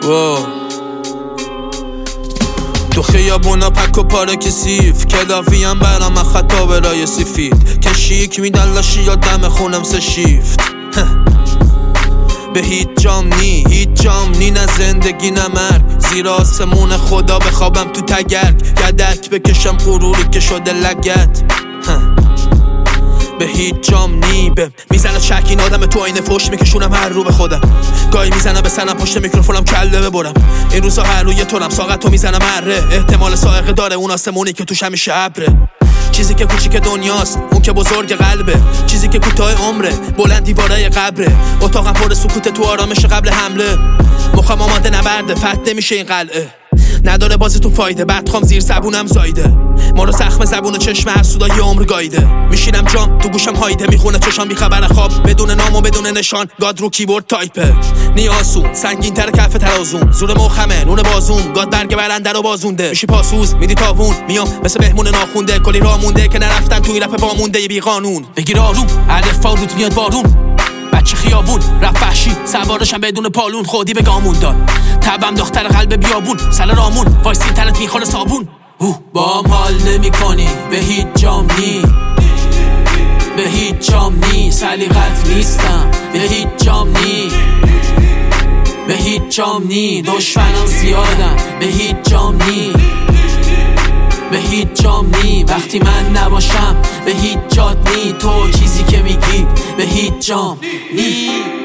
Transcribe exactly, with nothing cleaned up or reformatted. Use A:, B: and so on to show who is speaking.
A: واو. تو خیابونا پک و پاره کسیف کلافیم برام خطا برای سفید کشیک میدن لاشی یا دم خونم سه شیفت به هیچ جام نی هیچ جام نی نه زندگی نه مرگ زیر آسمون خدا بخوابم تو تگرگ گدک بکشم غروری که شده لگت به هیچ جام نی به میزنه چک این آدم تو آینه فوش میکشونم هر رو به خودم گاهی میزنم به سنم پشت میکروفونم کله ببرم این روزا هر روی تونم ساقت تو میزنم اره احتمال سائقه داره اون آسمونی که توش همیشه ابره چیزی که کوچیک دنیاست اون که بزرگ قلبه چیزی که کوتاه عمره بلند دیوارای قبره اتاقم پر سکوت تو آرامش قبل حمله مخم آماده نبرده فتح نمیشه این قلعه نداره بازی تو فایده بدخوام زیر زبونم زایده ما رو زخم زبون و چشم هر سودای عمر گایده میشینم جام تو گوشم هایده میخونه چشام بی خبر خواب بدون نام و بدون نشان گاد رو کیبورد تایپه نیاسون سنگین تر کف ترازون زور مخمه نون بازون گاد برگ برنده رو بازونده میشی پاسوز میدی تاوون میام مثل مهمون ناخونده کلی راه مونده که نرفتم توی رپ وامونده بی قانون بگیر آروم الف فاروت میاد بارون بچه خیابون رفت وحشی سوارشم بدون پالون خودی به گامون داد تبم دختر قلب بیابون سل رامون وایسی تنت میخوره صابون بام حال نمی کنی به هیچ جام نی به هیچ جام نی سلیقت نیستم به هیچ جام نی به هیچ جام نی دشمنان زیادم به هیچ جام نی به هیچ جام نی وقتی من نباشم به هیچ جات نی تو چیزی که میگی به هیچ جام نی